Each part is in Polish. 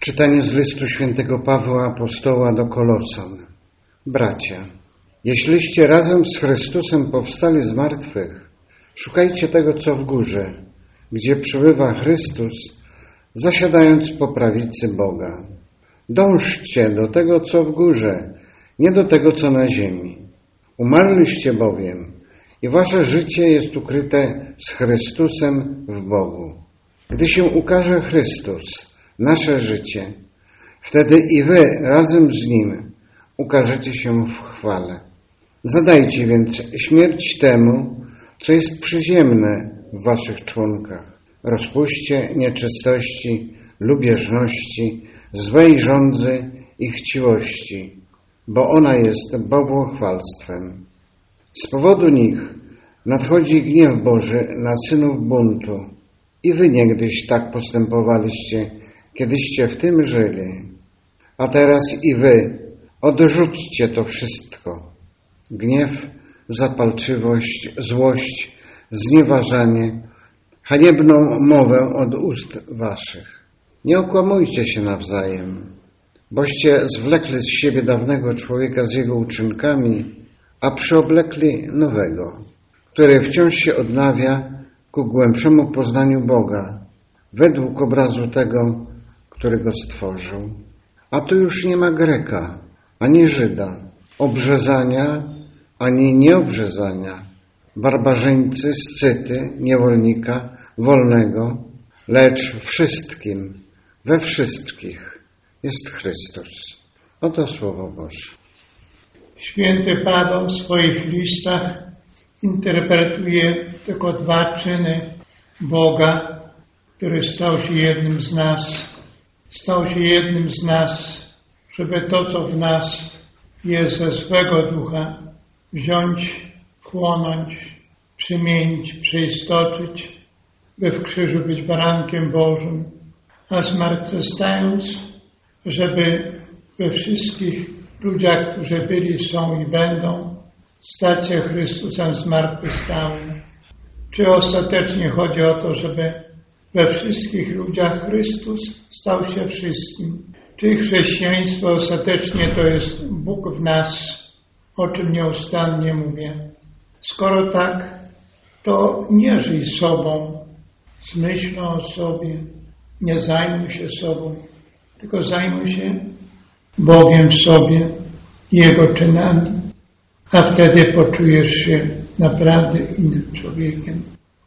Czytanie z listu świętego Pawła Apostoła do Kolosan. Bracia, jeśliście razem z Chrystusem powstali z martwych, szukajcie tego, co w górze, gdzie przybywa Chrystus, zasiadając po prawicy Boga. Dążcie do tego, co w górze, nie do tego, co na ziemi. Umarliście bowiem i wasze życie jest ukryte z Chrystusem w Bogu. Gdy się ukaże Chrystus, nasze życie, wtedy i wy razem z Nim ukażecie się w chwale. Zadajcie więc śmierć temu, co jest przyziemne w waszych członkach. Rozpuście nieczystości, lubieżności, złej żądzy i chciwości, bo ona jest bałwochwalstwem. Z powodu nich nadchodzi gniew Boży na synów buntu. I wy niegdyś tak postępowaliście, kiedyście w tym żyli. A teraz i wy odrzućcie to wszystko. Gniew, zapalczywość, złość, znieważanie, haniebną mowę od ust waszych. Nie okłamujcie się nawzajem, boście zwlekli z siebie dawnego człowieka z jego uczynkami, a przyoblekli nowego, który wciąż się odnawia ku głębszemu poznaniu Boga, według obrazu tego, który go stworzył. A tu już nie ma Greka, ani Żyda, obrzezania, ani nieobrzezania, barbarzyńcy, Scyty, niewolnika, wolnego, lecz wszystkim, we wszystkich jest Chrystus. Oto Słowo Boże. Święty Paweł w swoich listach interpretuje tylko dwa czyny Boga, który stał się jednym z nas. Stał się jednym z nas, żeby to, co w nas jest ze swego ducha, wziąć, wchłonąć, przymienić, przeistoczyć, by w krzyżu być barankiem Bożym, a zmartwychwstając, żeby we wszystkich ludziach, którzy byli, są i będą, stać się Chrystusem zmartwychwstałym. Czy ostatecznie chodzi o to, żeby we wszystkich ludziach Chrystus stał się wszystkim? Czy chrześcijaństwo ostatecznie to jest Bóg w nas, o czym nieustannie mówię? Skoro tak, to nie żyj sobą, z myślą o sobie, nie zajmuj się sobą, tylko zajmuj się Bogiem w sobie i Jego czynami, a wtedy poczujesz się naprawdę innym człowiekiem.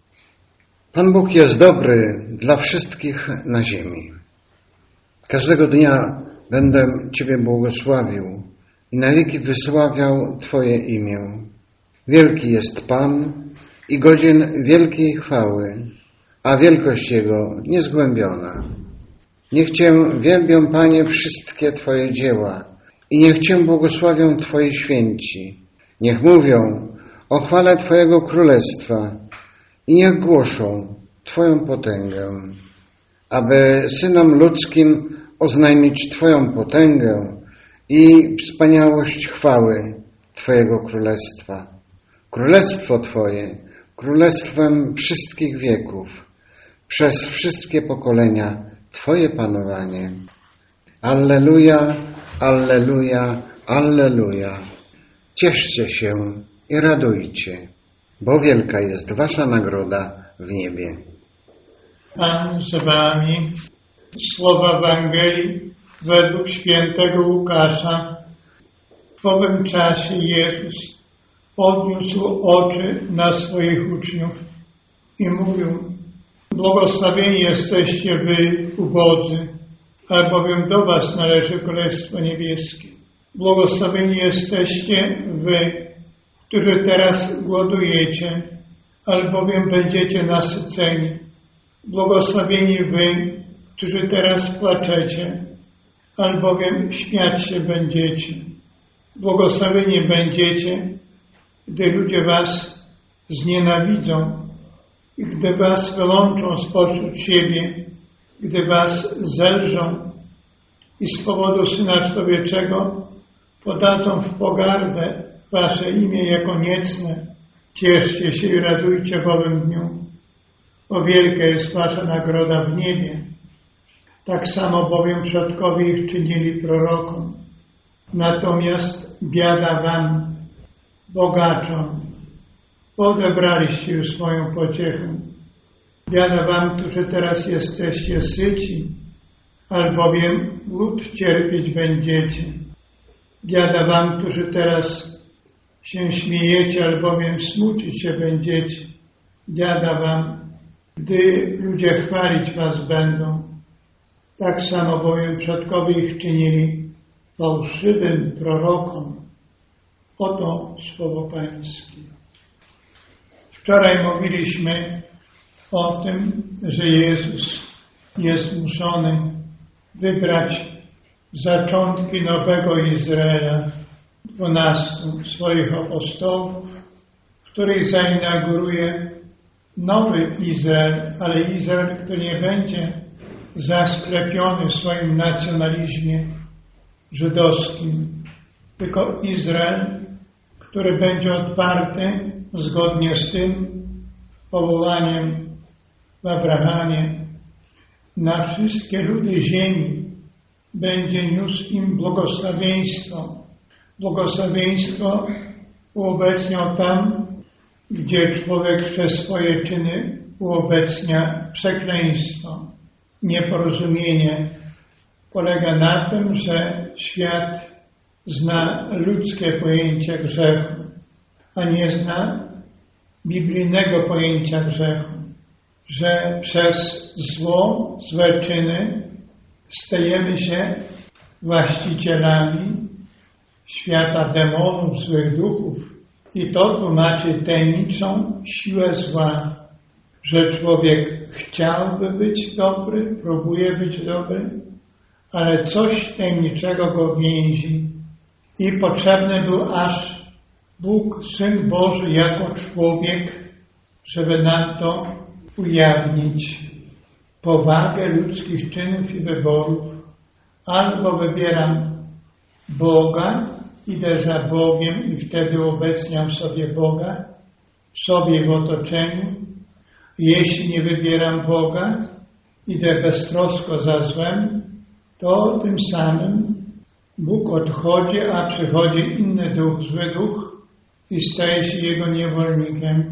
Pan Bóg jest dobry dla wszystkich na ziemi. Każdego dnia będę Ciebie błogosławił i na wieki wysławiał Twoje imię. Wielki jest Pan i godzien wielkiej chwały, a wielkość Jego niezgłębiona. Niech Cię wielbią, Panie, wszystkie Twoje dzieła i niech Cię błogosławią Twoi święci. Niech mówią o chwale Twojego Królestwa i niech głoszą Twoją potęgę, aby synom ludzkim oznajmić Twoją potęgę i wspaniałość chwały Twojego Królestwa. Królestwo Twoje, królestwem wszystkich wieków, przez wszystkie pokolenia Twoje panowanie. Alleluja, alleluja, alleluja. Cieszcie się i radujcie, bo wielka jest Wasza nagroda w niebie. Pan z Wami. Słowa Ewangelii według świętego Łukasza. W owym czasie Jezus podniósł oczy na swoich uczniów i mówił: błogosławieni jesteście wy, ubodzy, albowiem do was należy Królestwo Niebieskie. Błogosławieni jesteście wy, którzy teraz głodujecie, albowiem będziecie nasyceni. Błogosławieni wy, którzy teraz płaczecie, albowiem śmiać się będziecie. Błogosławieni będziecie, gdy ludzie was znienawidzą i gdy was wylączą spośród siebie, gdy was zelżą i z powodu Syna Człowieczego podadzą w pogardę wasze imię jako niecne. Cieszcie się i radujcie w owym dniu, bo wielka jest wasza nagroda w niebie. Tak samo bowiem przodkowie ich czynili prorokom. Natomiast biada wam, bogaczom, odebraliście już swoją pociechę. Biada wam, którzy teraz jesteście syci, albowiem głód cierpieć będziecie. Biada wam, którzy teraz się śmiejecie, albowiem smucić się będziecie. Biada wam, gdy ludzie chwalić was będą. Tak samo bowiem przodkowie ich czynili fałszywym prorokom. Oto słowo Pańskie. Wczoraj mówiliśmy o tym, że Jezus jest zmuszony wybrać zaczątki nowego Izraela, 12 swoich apostołów, których zainauguruje nowy Izrael, ale Izrael, który nie będzie zasklepiony w swoim nacjonalizmie żydowskim, tylko Izrael, który będzie otwarty zgodnie z tym powołaniem w Abrahamie na wszystkie ludy ziemi, będzie niósł im błogosławieństwo. Błogosławieństwo uobecniał tam, gdzie człowiek przez swoje czyny uobecnia przekleństwo. Nieporozumienie polega na tym, że świat zna ludzkie pojęcie grzechu, a nie zna biblijnego pojęcia grzechu, że przez zło, złe czyny stajemy się właścicielami świata demonów, złych duchów. I to tłumaczy tajemniczą siłę zła, że człowiek chciałby być dobry, próbuje być dobry, ale coś tajemniczego go więzi. I potrzebny był aż Bóg, Syn Boży, jako człowiek, żeby nam to ujawnić. Powagę ludzkich czynów i wyborów. Albo wybieram Boga, idę za Bogiem i wtedy obecniam sobie Boga, sobie w otoczeniu. Jeśli nie wybieram Boga, idę beztrosko za złem, to tym samym Bóg odchodzi, a przychodzi inny duch, zły duch i staje się jego niewolnikiem.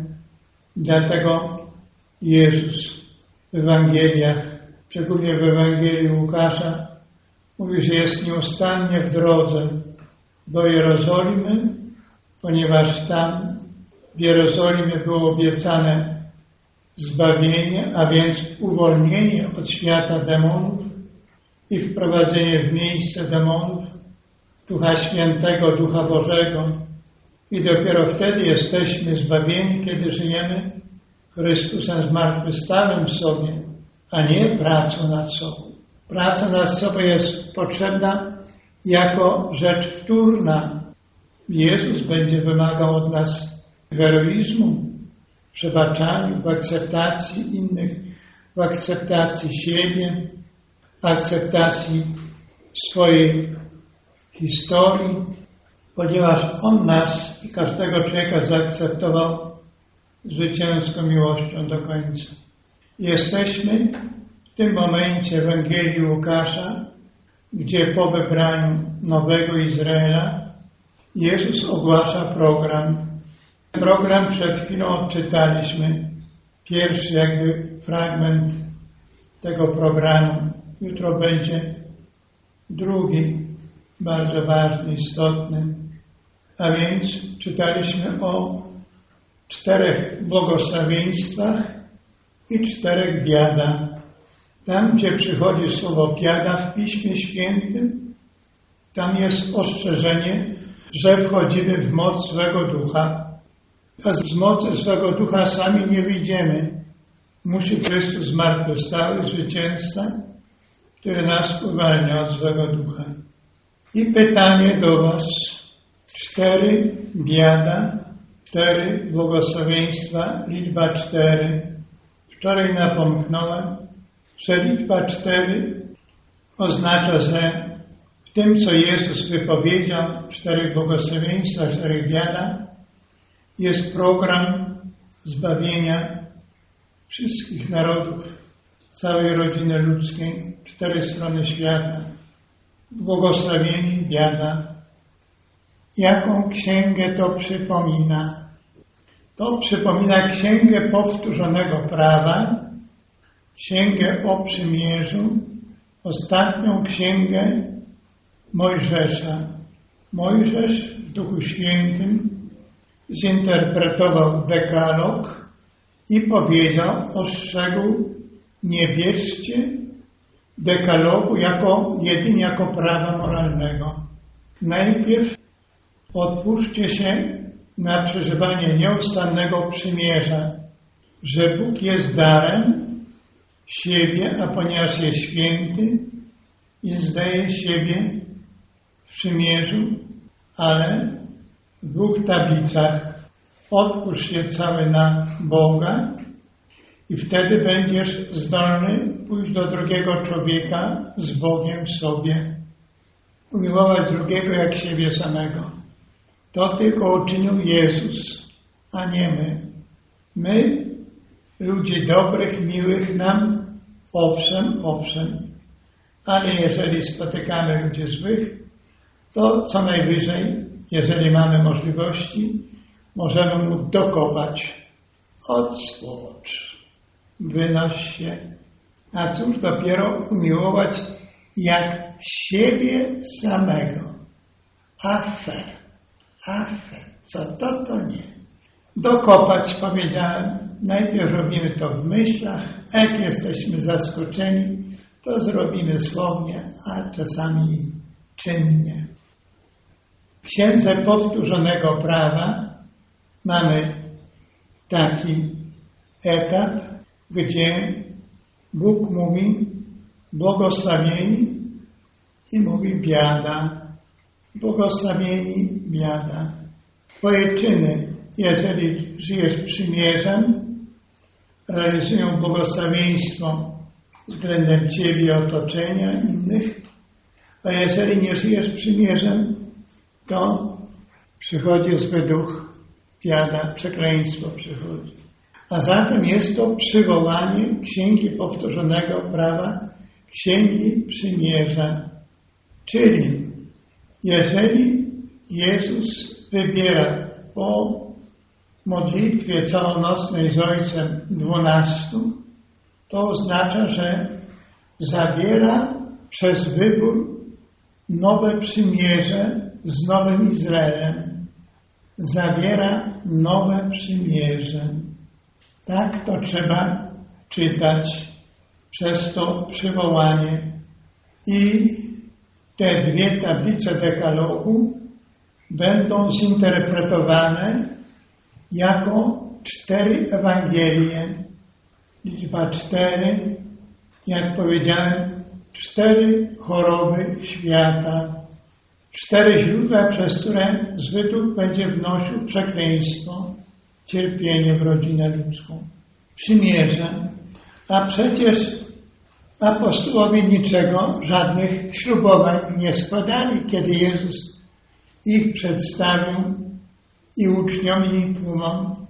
Dlatego Jezus w Ewangeliach, szczególnie w Ewangelii Łukasza, mówi, że jest nieustannie w drodze do Jerozolimy, ponieważ tam w Jerozolimie było obiecane zbawienie, a więc uwolnienie od świata demonów i wprowadzenie w miejsce demonów Ducha Świętego, Ducha Bożego. I dopiero wtedy jesteśmy zbawieni, kiedy żyjemy Chrystusem zmartwychwstałym w sobie, a nie pracą nad sobą. Praca nad sobą jest potrzebna jako rzecz wtórna. Jezus będzie wymagał od nas heroizmu, w przebaczaniu, w akceptacji innych, w akceptacji siebie, w akceptacji swojej historii, ponieważ On nas i każdego człowieka zaakceptował zwycięską miłością do końca. Jesteśmy w tym momencie w Ewangelii Łukasza, gdzie po wybraniu nowego Izraela Jezus ogłasza program. Program przed chwilą odczytaliśmy. Pierwszy jakby fragment tego programu. Jutro będzie drugi, bardzo ważny, istotny. A więc czytaliśmy o 4 błogosławieństwach i 4 biadach. Tam, gdzie przychodzi słowo biada w Piśmie Świętym, tam jest ostrzeżenie, że wchodzimy w moc złego ducha. A z mocy złego ducha sami nie wyjdziemy. Musi Chrystus zmartwychwstały, zwycięzca, który nas uwalnia od złego ducha. I pytanie do was. 4 biada, 4 błogosławieństwa, liczba 4. Wczoraj napomknąłem, że liczba 4 oznacza, że w tym, co Jezus wypowiedział, 4 błogosławieństwa, 4 biada, jest program zbawienia wszystkich narodów, całej rodziny ludzkiej, 4 strony świata. Błogosławieni biada. Jaką księgę to przypomina? To przypomina księgę powtórzonego prawa, księgę o przymierzu, ostatnią księgę Mojżesza. Mojżesz w Duchu Świętym zinterpretował dekalog i powiedział, ostrzegł, nie bierzcie dekalogu jedynie jako prawa moralnego. Najpierw otwórzcie się na przeżywanie nieustannego przymierza, że Bóg jest darem siebie, a ponieważ jest święty i zdaje siebie w przymierzu, ale w 2 tablicach. Otwórz się cały na Boga i wtedy będziesz zdolny pójść do drugiego człowieka z Bogiem w sobie. Umiłować drugiego jak siebie samego. To tylko uczynił Jezus, a nie my. My, ludzi dobrych, miłych nam, owszem, ale jeżeli spotykamy ludzi złych, to co najwyżej, jeżeli mamy możliwości, możemy mu dokopać. Odsłocz, wynoś się. A cóż dopiero umiłować jak siebie samego. Afe. Co to nie. Dokopać, powiedziałem, najpierw robimy to w myślach, a jak jesteśmy zaskoczeni, to zrobimy słownie, a czasami czynnie. W księdze powtórzonego prawa mamy taki etap, gdzie Bóg mówi błogosławieni i mówi biada. Błogosławieni biada. Twoje czyny, jeżeli żyjesz przymierzem, realizują błogosławieństwo względem Ciebie i otoczenia innych, a jeżeli nie żyjesz przymierzem, to przychodzi zły duch, biada, przekleństwo przychodzi. A zatem jest to przywołanie Księgi Powtórzonego Prawa, Księgi Przymierza. Czyli jeżeli Jezus wybiera po modlitwie całonocnej z Ojcem 12, to oznacza, że zawiera przez wybór nowe przymierze z Nowym Izraelem. Zawiera nowe przymierze. Tak to trzeba czytać przez to przywołanie. I te 2 tablice dekalogu będą zinterpretowane jako 4 Ewangelie. Liczba 4, jak powiedziałem, 4 choroby świata. 4 źródła, przez które zły duch będzie wnosił przekleństwo, cierpienie w rodzinę ludzką. Przymierze. A przecież apostołowie niczego, żadnych ślubowań nie składali, kiedy Jezus ich przedstawił i uczniom, i tłumom.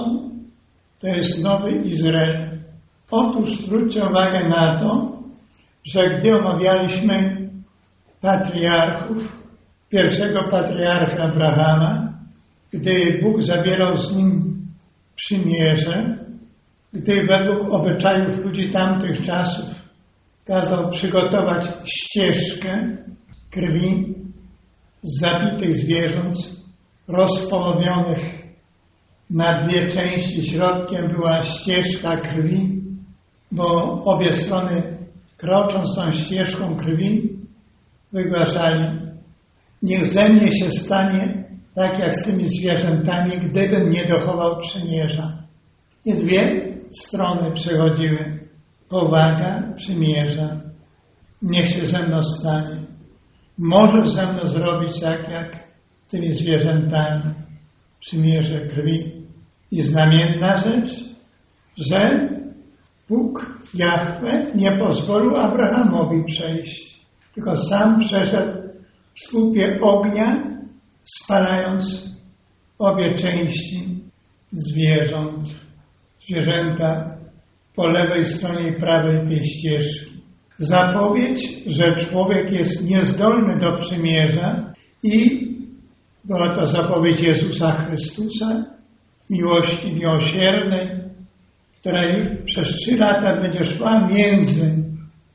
To jest Nowy Izrael. Otóż zwróćcie uwagę na to, że gdy omawialiśmy patriarchów, pierwszego patriarcha Abrahama, gdy Bóg zawierał z nim przymierze, gdy według obyczajów ludzi tamtych czasów kazał przygotować ścieżkę krwi z zabitych zwierząt, rozpołowionych na 2 części. Środkiem była ścieżka krwi, bo obie strony, krocząc tą ścieżką krwi, wygłaszali: niech ze mnie się stanie tak jak z tymi zwierzętami, gdybym nie dochował przymierza. I 2 strony przechodziły. Powaga przymierza. Niech się ze mną stanie. Możesz ze mną zrobić tak jak tymi zwierzętami. Przymierze krwi. I znamienna rzecz, że Bóg, Jahwe, nie pozwolił Abrahamowi przejść, tylko sam przeszedł w słupie ognia, spalając obie części zwierząt. Zwierzęta po lewej stronie i prawej tej ścieżki. Zapowiedź, że człowiek jest niezdolny do przymierza i była to zapowiedź Jezusa Chrystusa, miłości miłosiernej, która już przez 3 lata będzie szła między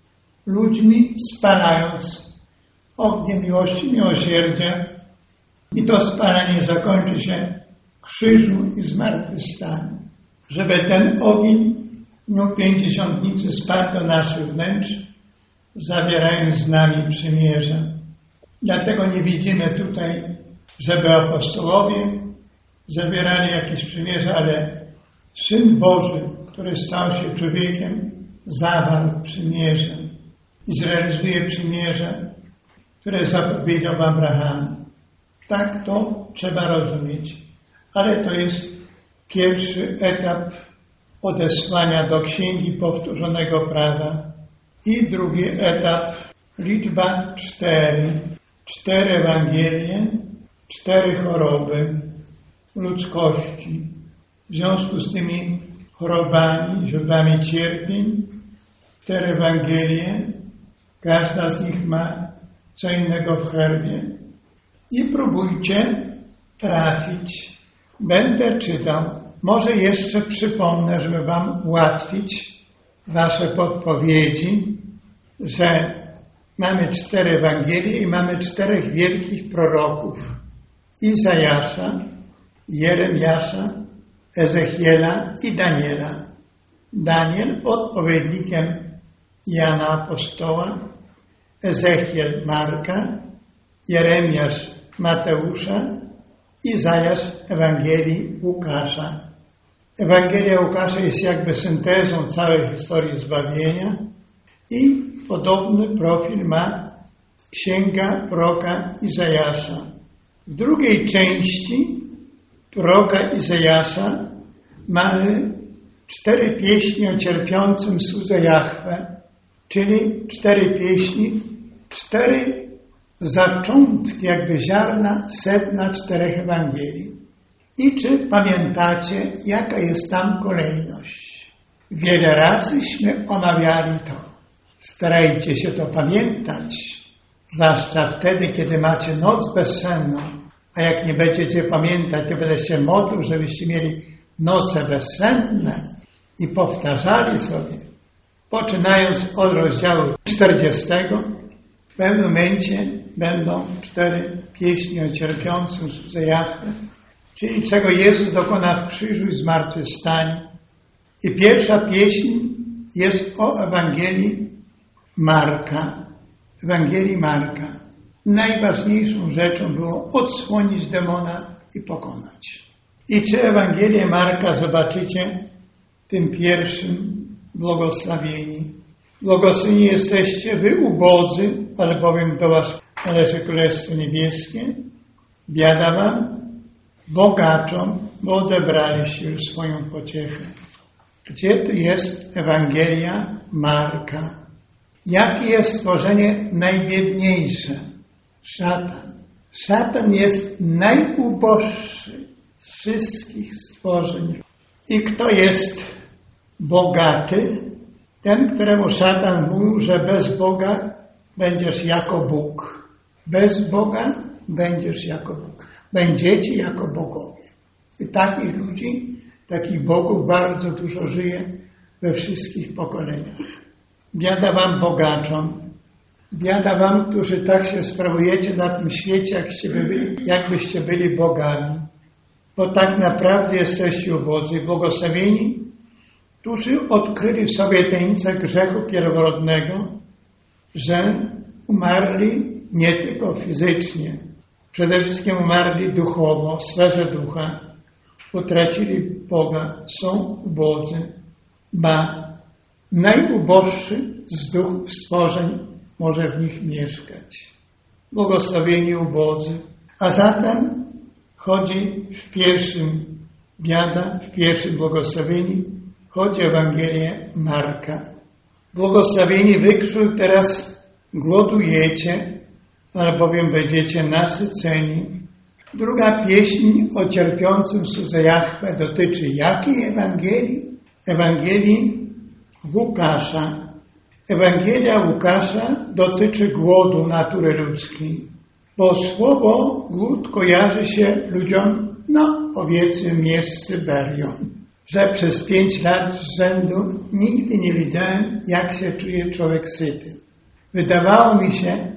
ludźmi, spalając ogniem miłości miłosierdzia. I to spalanie zakończy się krzyżu i zmartwychwstaniu. Żeby ten ogień w dniu Pięćdziesiątnicy spadł do naszych wnętrz, zawierając z nami przymierze. Dlatego nie widzimy tutaj, żeby apostołowie zawierali jakieś przymierze, ale Syn Boży, który stał się człowiekiem, zawarł przymierze i zrealizuje przymierze, które zapowiedział Abraham. Tak to trzeba rozumieć. Ale to jest pierwszy etap odesłania do Księgi Powtórzonego Prawa. I drugi etap, liczba 4. 4 Ewangelie, 4 choroby ludzkości. W związku z tymi chorobami, źródłami cierpień, 4 Ewangelie, każda z nich ma co innego w herbie. I próbujcie trafić. Będę czytał. Może jeszcze przypomnę, żeby wam ułatwić wasze podpowiedzi, że mamy 4 Ewangelie i mamy 4 wielkich proroków. Izajasza, Jeremiasza, Ezechiela i Daniela. Daniel odpowiednikiem Jana Apostoła, Ezechiel Marka, Jeremiasz Mateusza, Izajasz Ewangelii Łukasza. Ewangelia Łukasza jest jakby syntezą całej historii zbawienia i podobny profil ma Księga proroka Izajasza. W drugiej części proroka Izajasza mamy 4 pieśni o cierpiącym słudze Jahwe, czyli 4 pieśni, 4 zaczątki, jakby ziarna, sedna 4 Ewangelii. I czy pamiętacie, jaka jest tam kolejność? Wiele razyśmy omawiali to. Starajcie się to pamiętać, zwłaszcza wtedy, kiedy macie noc bezsenną. A jak nie będziecie pamiętać, to będę się modlił, żebyście mieli noce bezsenne i powtarzali sobie, poczynając od rozdziału 40, w pewnym momencie będą 4 pieśni o cierpiącym słudze Jahwe, czyli czego Jezus dokona w krzyżu i zmartwychwstaniu. I pierwsza pieśń jest o Ewangelii Marka. Ewangelii Marka. Najważniejszą rzeczą było odsłonić demona i pokonać. I czy Ewangelię Marka zobaczycie w tym pierwszym błogosławieni? Błogosławieni jesteście wy ubodzy, albowiem do was należy Królestwo Niebieskie. Biada wam, bogaczom, bo odebraliście już swoją pociechę. Gdzie tu jest Ewangelia Marka? Jakie jest stworzenie najbiedniejsze? Szatan. Szatan jest najuboższy z wszystkich stworzeń. I kto jest bogaty? Ten, któremu szatan mówił, że bez Boga będziesz jako Bóg. Bez Boga będziesz jako Bóg. Będziecie jako bogowie. I takich ludzi, takich bogów bardzo dużo żyje we wszystkich pokoleniach. Biada wam bogaczom. Biada wam, którzy tak się sprawujecie na tym świecie, jakbyście byli bogami. Bo tak naprawdę jesteście ubodzy, błogosławieni, którzy odkryli w sobie tajemnicę grzechu pierworodnego, że umarli nie tylko fizycznie, przede wszystkim umarli duchowo, w sferze ducha, utracili Boga, są ubodzy, ba najuboższy z duchów stworzeń może w nich mieszkać. Błogosławieni ubodzy. A zatem chodzi w pierwszym biada, w pierwszym błogosławieni, chodzi o Ewangelię Marka. Błogosławieni wy, którzy teraz głodujecie, albowiem będziecie nasyceni. Druga pieśń o cierpiącym słudze Jahwe dotyczy jakiej Ewangelii? Ewangelii Łukasza. Ewangelia Łukasza dotyczy głodu natury ludzkiej, bo słowo głód kojarzy się ludziom, powiedzmy, z Syberią. Że przez 5 lat z rzędu nigdy nie widziałem, jak się czuje człowiek syty. Wydawało mi się,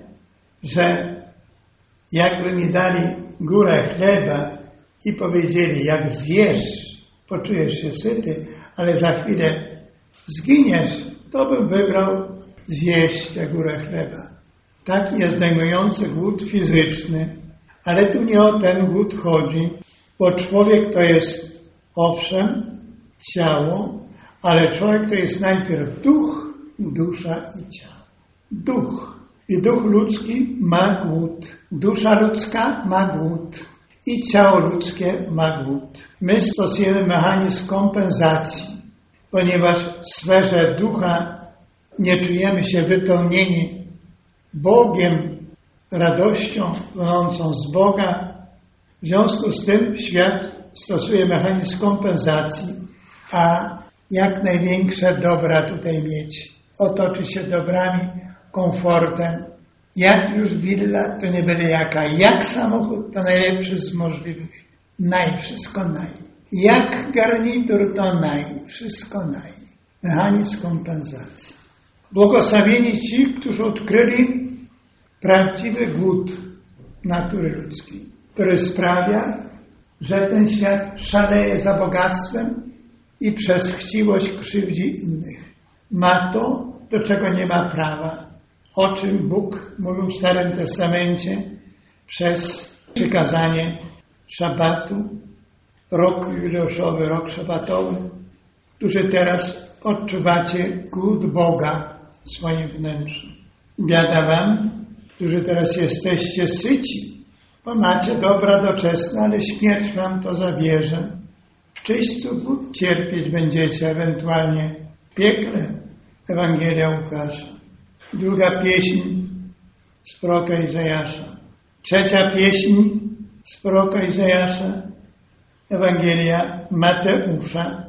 że jakby mi dali górę chleba i powiedzieli, jak zjesz, poczujesz się syty, ale za chwilę zginiesz, to bym wybrał zjeść tę górę chleba. Taki jest zdejmujący głód fizyczny, ale tu nie o ten głód chodzi, bo człowiek to jest, owszem, ciało, ale człowiek to jest najpierw duch, dusza i ciało. Duch. I duch ludzki ma głód. Dusza ludzka ma głód. I ciało ludzkie ma głód. My stosujemy mechanizm kompensacji, ponieważ w sferze ducha nie czujemy się wypełnieni Bogiem, radością płynącą z Boga. W związku z tym świat stosuje mechanizm kompensacji, a jak największe dobra tutaj mieć. Otoczy się dobrami, komfortem. Jak już willa, to nie byle jaka. Jak samochód, to najlepszy z możliwych. Wszystko naj. Jak garnitur, to wszystko naj. Mechanizm kompensacji. Błogosławieni ci, którzy odkryli prawdziwy głód natury ludzkiej, który sprawia, że ten świat szaleje za bogactwem i przez chciwość krzywdzi innych. Ma to, do czego nie ma prawa. O czym Bóg mówił w Starym Testamencie przez przykazanie szabatu, rok jubileuszowy, rok szabatowy, którzy teraz odczuwacie głód Boga w swoim wnętrzu. Biada wam, którzy teraz jesteście syci, bo macie dobra doczesne, ale śmierć wam to zabierze. W czyśćcu głód cierpieć będziecie, ewentualnie w piekle. Ewangelia Łukasza. Druga pieśń z proroka Izajasza. Trzecia pieśń z proroka Izajasza. Ewangelia Mateusza.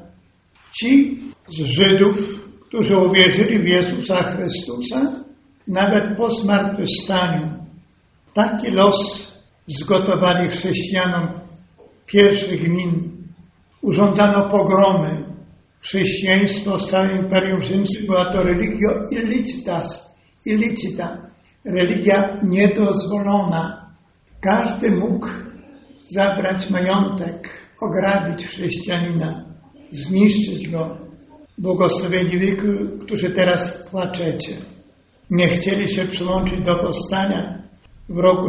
Ci z Żydów, którzy uwierzyli w Jezusa Chrystusa, nawet po zmartwychwstaniu, taki los zgotowali chrześcijanom pierwszych gmin. Urządzano pogromy. Chrześcijaństwo w całym Imperium Rzymskim była to religio illicita, religia niedozwolona. Każdy mógł zabrać majątek, ograbić chrześcijanina, zniszczyć go. Błogosławieni wy, którzy teraz płaczecie. Nie chcieli się przyłączyć do powstania w roku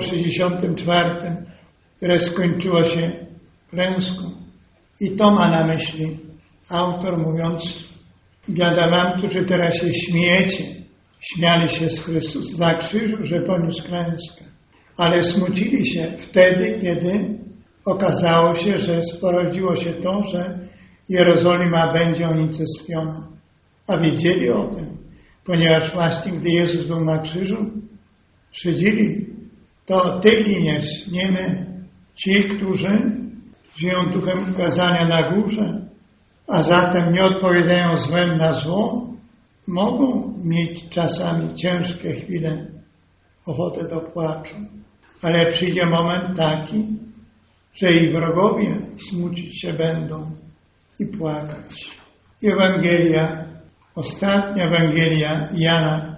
64, które skończyło się klęską. I to ma na myśli autor, mówiąc, biada wam, którzy teraz się śmiejecie. Śmiali się z Chrystusa na krzyżu, że poniósł klęskę. Ale smucili się wtedy, kiedy okazało się, że sporodziło się to, że Jerozolima będzie unicestwiona. A wiedzieli o tym, ponieważ właśnie gdy Jezus był na krzyżu, szydzili, to ty giniesz, nie my. Ci, którzy żyją duchem ukazania na górze, a zatem nie odpowiadają złem na zło, mogą mieć czasami ciężkie chwile, ochotę do płaczu. Ale przyjdzie moment taki, że i wrogowie smucić się będą i płakać. Ewangelia, ostatnia Ewangelia Jana,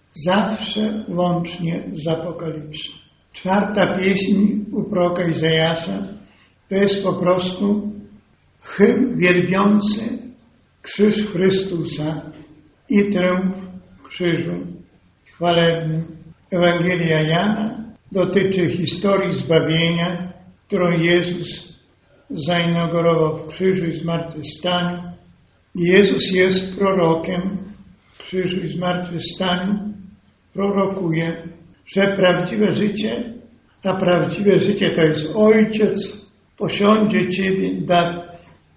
zawsze łącznie z Apokalipsą. 4. pieśń u proroka Izajasza to jest po prostu hymn wielbiący krzyż Chrystusa i triumf krzyżu chwalebnym. Ewangelia Jana dotyczy historii zbawienia, którą Jezus zainaugurował w krzyżu i zmartwychwstaniu. Jezus jest prorokiem w krzyżu i zmartwychwstaniu. Prorokuje, że prawdziwe życie, a prawdziwe życie to jest Ojciec, posiądzie Ciebie, da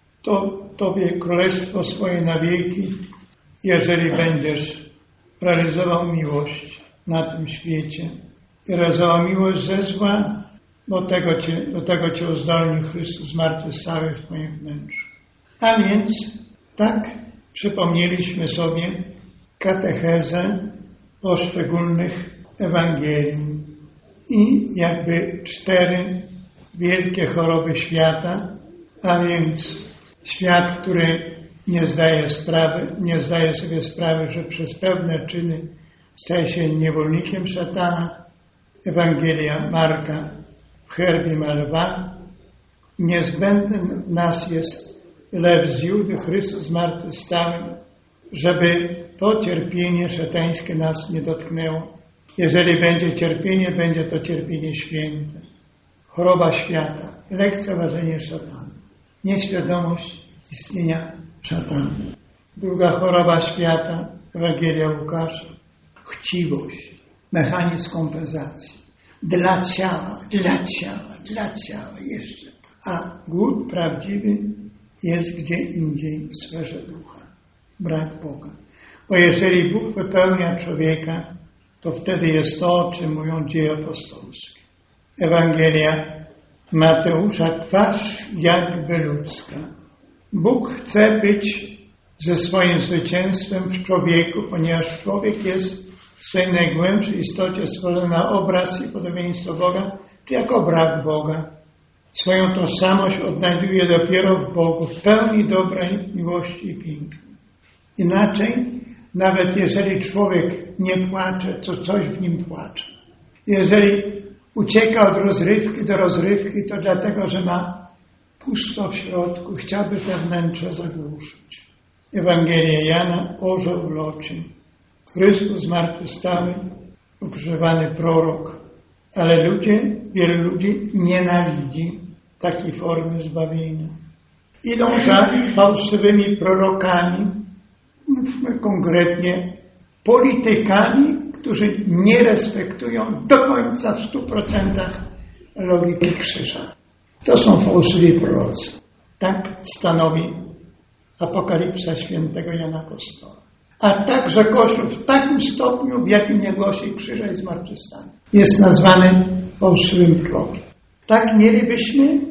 Tobie królestwo swoje na wieki, jeżeli będziesz realizował miłość na tym świecie i realizował miłość ze zła, do tego Cię uzdolni Chrystus zmartwychwstały w Twoim wnętrzu. A więc tak przypomnieliśmy sobie katechezę poszczególnych Ewangelii i jakby 4 wielkie choroby świata, a więc świat, który nie zdaje sobie sprawy, że przez pewne czyny staje się niewolnikiem szatana. Ewangelia Marka w herbie ma lwa. Niezbędny w nas jest lew z Judy, Chrystus zmartwychwstały, żeby to cierpienie szatańskie nas nie dotknęło. Jeżeli będzie cierpienie, będzie to cierpienie święte. Choroba świata, lekceważenie szatana, nieświadomość istnienia szatana. Druga choroba świata, Ewangelia Łukasza, chciwość, mechanizm kompensacji. Dla ciała, jeszcze. A głód prawdziwy jest gdzie indziej w sferze ducha. Brak Boga. Bo jeżeli Bóg wypełnia człowieka, to wtedy jest to, o czym mówią dzieje apostolskie. Ewangelia Mateusza, twarz jakby ludzka. Bóg chce być ze swoim zwycięstwem w człowieku, ponieważ człowiek jest w swojej najgłębszej istocie stworzony na obraz i podobieństwo Boga, czy jako brak Boga. Swoją tożsamość odnajduje dopiero w Bogu, w pełni dobrej miłości i piękna. Inaczej, nawet jeżeli człowiek nie płacze, to coś w nim płacze. Jeżeli ucieka od rozrywki do rozrywki, to dlatego, że ma pusto w środku, chciałby te wnętrze zagłuszyć. Ewangelia Jana, orzeł uroczy. Chrystus zmartwychwstały, ukrzyżowany prorok. Ale wielu ludzi nienawidzi takiej formy zbawienia. Idą za fałszywymi prorokami, mówmy konkretnie, politykami, którzy nie respektują do końca w 100% logiki krzyża. To są fałszywi prorocy. Tak stanowi Apokalipsa świętego Jana Apostoła. A także Kościół w takim stopniu, w jakim nie głosi krzyża i zmartwychwstania, jest nazwany fałszywym prorokiem. Tak mielibyśmy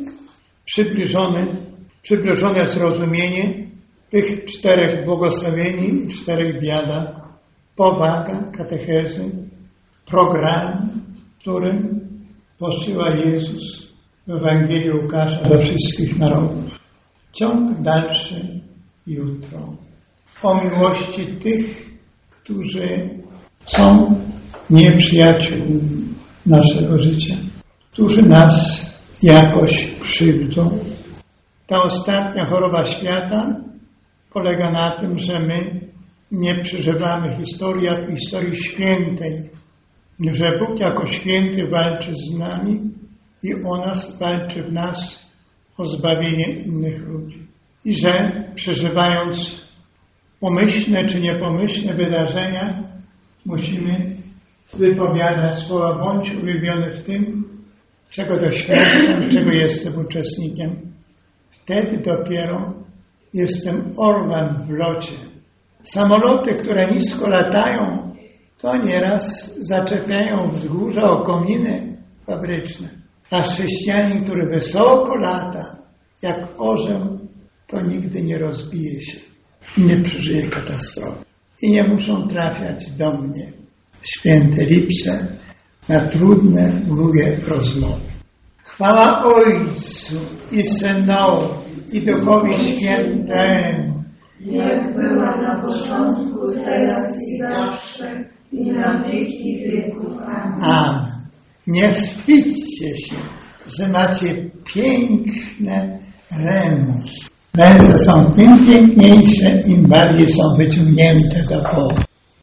przybliżone zrozumienie tych 4 błogosławieni i 4 biadach, powaga, katechezy, program, którym posyła Jezus w Ewangelii Łukasza do wszystkich narodów. Ciąg dalszy jutro. O miłości tych, którzy są nieprzyjaciółmi naszego życia, którzy nas jakoś krzywdzą. Ta ostatnia choroba świata polega na tym, że my nie przeżywamy historii świętej, że Bóg jako święty walczy z nami i o nas walczy w nas o zbawienie innych ludzi. I że przeżywając pomyślne czy niepomyślne wydarzenia, musimy wypowiadać słowa: bądź uwielbiony w tym, czego doświadczam, czego jestem uczestnikiem. Wtedy dopiero jestem orłem w locie. Samoloty, które nisko latają, to nieraz zaczepiają wzgórza o kominy fabryczne. A chrześcijanin, który wysoko lata, jak orzeł, to nigdy nie rozbije się. Nie przeżyje katastrofy. I nie muszą trafiać do mnie święte lipse na trudne, długie rozmowy. Chwała Ojcu i Synowi i Duchowi Świętemu. Jak była na początku, teraz i zawsze, i na wieki wieków. Amen. Amen. Nie wstydźcie się, że macie piękne ręce. Ręce są tym piękniejsze, im bardziej są wyciągnięte do Boga.